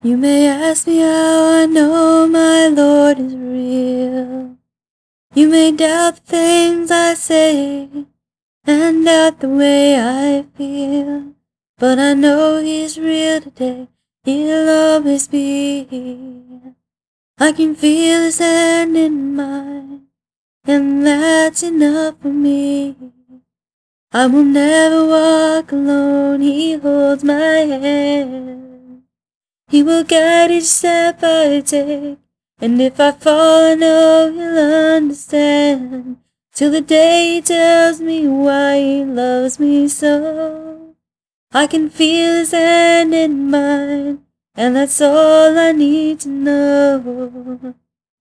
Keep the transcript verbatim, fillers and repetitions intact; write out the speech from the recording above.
You may ask me how I know my Lord is real. You may doubt the things I say and doubt the way I feel, but I know He's real today. He'll always be here. I can feel His hand in mine, and that's enough for me. I will never walk alone. He holds my hand. He will guide each step I take, and if I fall, I know He'll understand, till the day He tells me why He loves me so. I can feel His hand in mine, and that's all I need to know.